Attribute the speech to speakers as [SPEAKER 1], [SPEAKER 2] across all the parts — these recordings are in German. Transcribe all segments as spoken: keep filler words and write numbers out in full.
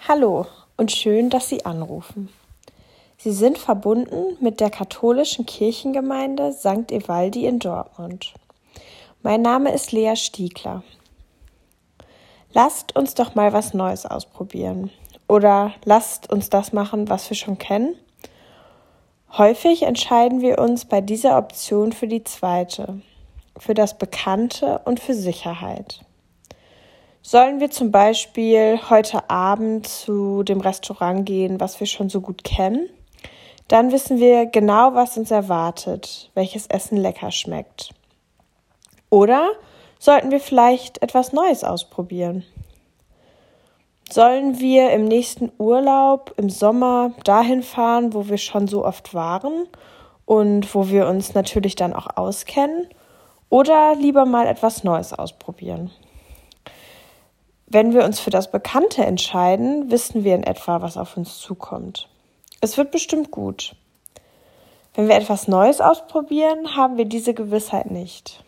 [SPEAKER 1] Hallo und schön, dass Sie anrufen. Sie sind verbunden mit der katholischen Kirchengemeinde Sankt Evaldi in Dortmund. Mein Name ist Lea Stiegler. Lasst uns doch mal was Neues ausprobieren. Oder lasst uns das machen, was wir schon kennen. Häufig entscheiden wir uns bei dieser Option für die zweite, für das Bekannte und für Sicherheit. Sollen wir zum Beispiel heute Abend zu dem Restaurant gehen, was wir schon so gut kennen? Dann wissen wir genau, was uns erwartet, welches Essen lecker schmeckt. Oder sollten wir vielleicht etwas Neues ausprobieren? Sollen wir im nächsten Urlaub im Sommer dahin fahren, wo wir schon so oft waren und wo wir uns natürlich dann auch auskennen? Oder lieber mal etwas Neues ausprobieren? Wenn wir uns für das Bekannte entscheiden, wissen wir in etwa, was auf uns zukommt. Es wird bestimmt gut. Wenn wir etwas Neues ausprobieren, haben wir diese Gewissheit nicht.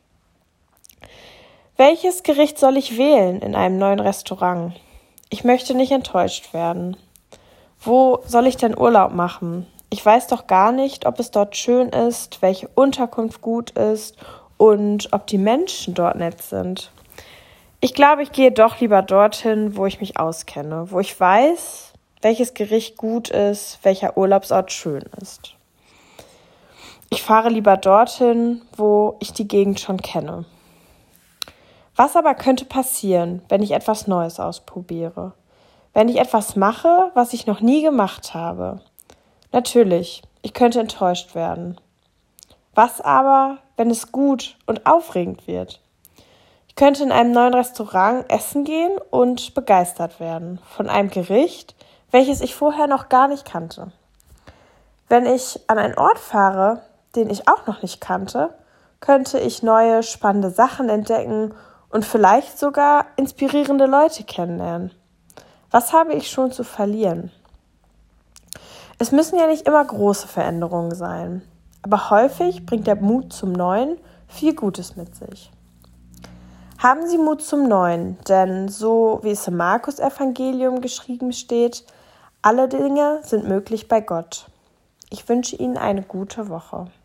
[SPEAKER 1] Welches Gericht soll ich wählen in einem neuen Restaurant? Ich möchte nicht enttäuscht werden. Wo soll ich denn Urlaub machen? Ich weiß doch gar nicht, ob es dort schön ist, welche Unterkunft gut ist und ob die Menschen dort nett sind. Ich glaube, ich gehe doch lieber dorthin, wo ich mich auskenne, wo ich weiß, welches Gericht gut ist, welcher Urlaubsort schön ist. Ich fahre lieber dorthin, wo ich die Gegend schon kenne. Was aber könnte passieren, wenn ich etwas Neues ausprobiere? Wenn ich etwas mache, was ich noch nie gemacht habe? Natürlich, ich könnte enttäuscht werden. Was aber, wenn es gut und aufregend wird? Ich könnte in einem neuen Restaurant essen gehen und begeistert werden von einem Gericht, welches ich vorher noch gar nicht kannte. Wenn ich an einen Ort fahre, den ich auch noch nicht kannte, könnte ich neue, spannende Sachen entdecken und vielleicht sogar inspirierende Leute kennenlernen. Was habe ich schon zu verlieren? Es müssen ja nicht immer große Veränderungen sein, aber häufig bringt der Mut zum Neuen viel Gutes mit sich. Haben Sie Mut zum Neuen, denn so wie es im Markus-Evangelium geschrieben steht, alle Dinge sind möglich bei Gott. Ich wünsche Ihnen eine gute Woche.